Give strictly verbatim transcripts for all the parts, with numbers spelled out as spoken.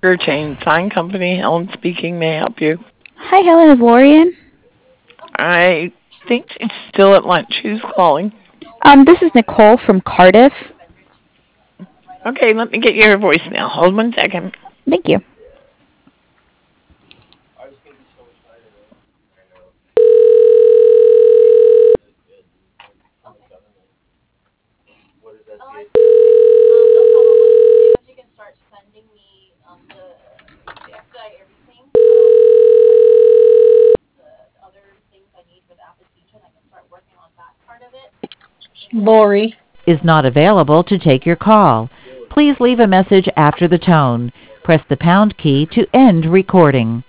Your Chain Sign Company, Helen speaking. May I help you? Hi, Helen. Is Lori in? I think she's still at lunch. Who's calling? Um, this is Nicole from Cardiff. Okay, let me get your voicemail. Hold one second. Thank you. Lori is not available to take your call. Please leave a message after the tone. Press the pound key to end recording.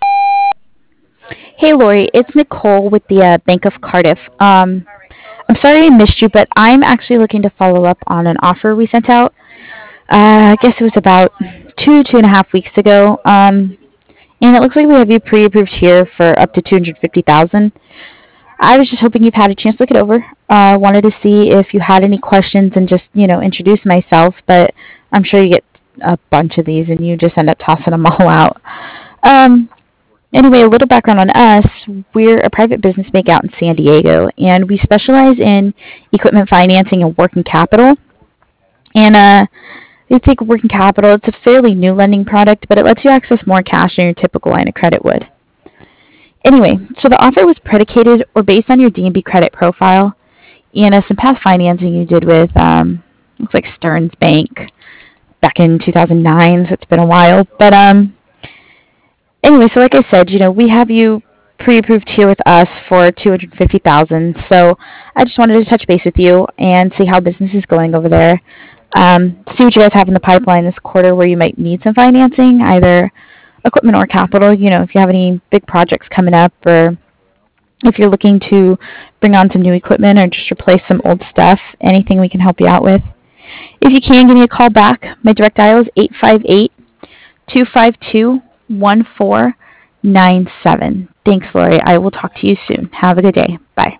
Hey, Lori. It's Nicole with the uh, Bank of Cardiff. Um, I'm sorry I missed you, but I'm actually looking to follow up on an offer we sent out. Uh, I guess it was about two, two and a half weeks ago. Um, and it looks like we have you pre-approved here for up to two hundred fifty thousand dollars. I was just hoping you've had a chance to look it over. I uh, wanted to see if you had any questions and just, you know, introduce myself, but I'm sure you get a bunch of these and you just end up tossing them all out. Um, anyway, a little background on us. We're a private business bank out in San Diego, and we specialize in equipment financing and working capital. And uh, you take working capital, it's a fairly new lending product, but it lets you access more cash than your typical line of credit would. Anyway, so the offer was predicated or based on your D and B credit profile and uh, some past financing you did with, um, looks like Stearns Bank back in two thousand nine, so it's been a while. But um, anyway, so like I said, you know, we have you pre-approved here with us for two hundred fifty thousand dollars. So I just wanted to touch base with you and see how business is going over there. Um, see what you guys have in the pipeline this quarter where you might need some financing, either equipment or capital. You know, if you have any big projects coming up, or if you're looking to bring on some new equipment or just replace some old stuff, anything we can help you out with. If you can, give me a call back. My direct dial is eight five eight, two five two, one four nine seven. Thanks, Lori. I will talk to you soon. Have a good day. Bye.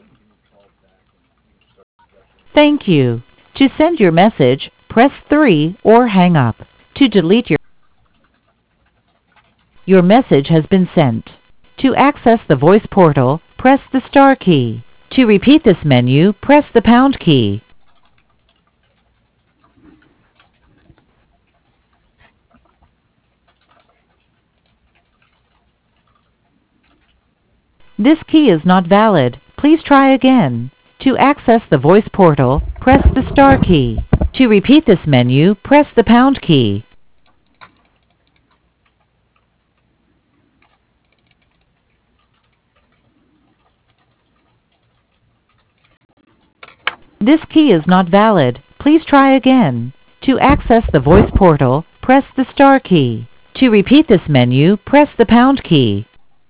Thank you. To send your message, press three or hang up. To delete your Your message has been sent. To access the voice portal, press the star key. To repeat this menu, press the pound key. This key is not valid. Please try again. To access the voice portal, press the star key. To repeat this menu, press the pound key. This key is not valid. Please try again. To access the voice portal, press the star key. To repeat this menu, press the pound key.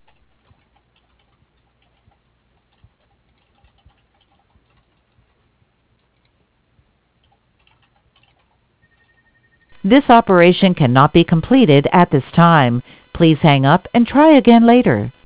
This operation cannot be completed at this time. Please hang up and try again later.